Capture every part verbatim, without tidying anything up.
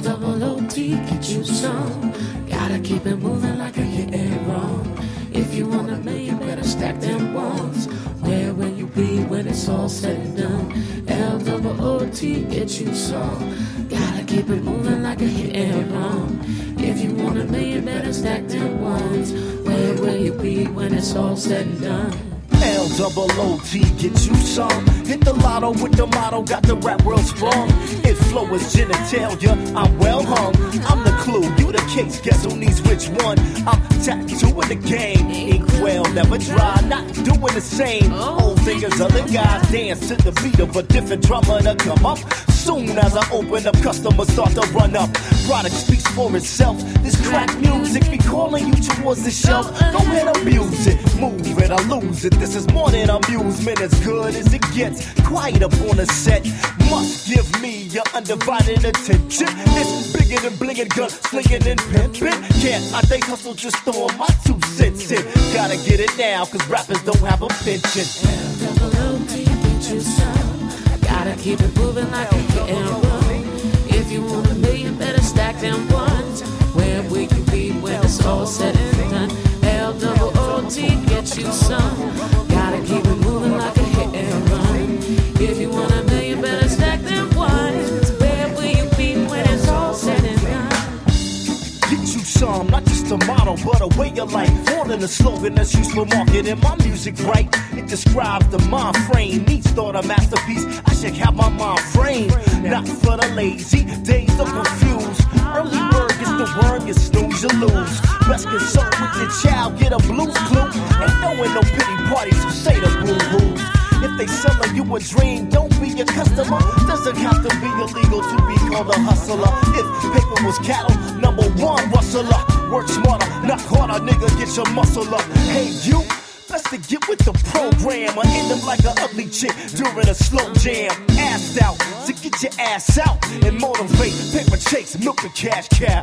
double O T, get you some. Gotta keep it moving like a hit and run. If you want a man, you better stack them ones. Where will you be when it's all said and done? L double O T, get you some. Gotta keep it moving like a hit and run. If you want a man, you better stack them ones. Where will you be when it's all said and done? L double O T, get you some. Hit the lotto with the motto, got the rap world sprung. If flow is genitalia, I'm well hung. I'm the clue, you the case, guess who needs which one? I'm tattooing the game, inkwell never dry, not doing the same. Old fingers, other guys dance to the beat of a different drummer to come up. Soon as I open up, customers start to run up. Product speaks for itself. This crack music be calling you towards the shelf. Go ahead, abuse it, move it, I lose it. This is more than amusement, as good as it gets. Quiet up on the set, must give me your undivided attention. It's bigger than blingin', gun slinging and pimpin'. Can't I think hustle just throwing my two cents in. Gotta get it now, cause rappers don't have a pension. L double O T, get you some. Gotta keep it moving like a hit and run. If you want a million, better stack them ones. Where will you be when it's all said and done? L double O T, get you some. Gotta keep it moving like a hit and run. If you want a million, better stack them ones. Where will you be when it's all said and done? Get you some, not just a motto, but a way of life. More than a slogan that's used for marketing. My music, right? It describes the mind frame. Each thought a masterpiece. I should have my mind frame. Not for the lazy, days of confused. Early word gets the worm, you snooze, you lose. Best consult with your child, get a blues clue. Ain't throwing no pity parties, so say the boo-boos. If they selling you a dream, don't be a customer. Doesn't have to be illegal to be called a hustler. If paper was cattle, number one rustler. Work smarter, not harder, nigga, get your muscle up. Hey, you, best to get with the program. I end up like an ugly chick during a slow jam. Assed out, to get your ass out and motivate. Paper chase, milk the cash cow.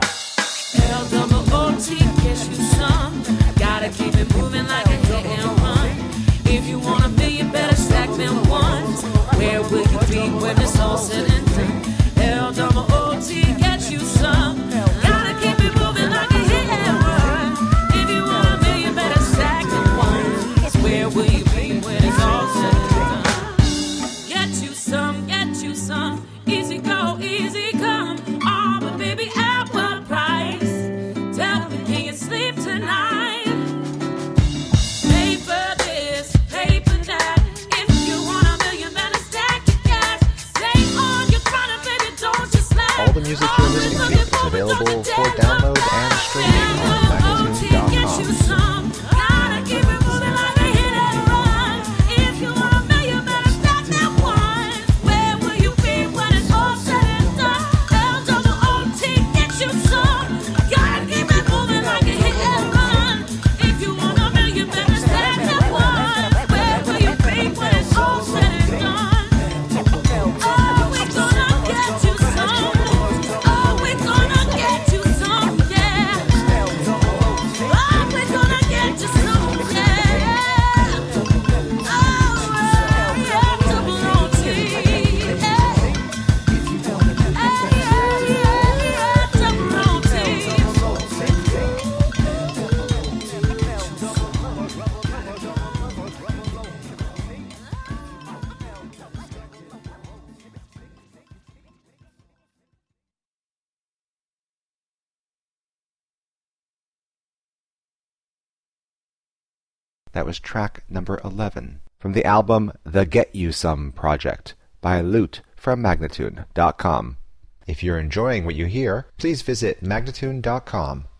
L double O T, get you some. Gotta keep it moving like a hit and run. If you want a million, better stack them ones. Where will you be when it's all said and done? L double O T, get you some. Gotta keep it moving like a hit and run. If you want a million, better stack them ones. Where will you be when it's all said and done? Get you some, get you some. Easy go, easy come. Oh, but baby, at what price? Tell me, can you sleep tonight? All the music you're listening to is available for download and streaming on Magnatune dot com. That was track number eleven from the album The Get You Some Project by Loot from Magnatune dot com. If you're enjoying what you hear, please visit Magnatune dot com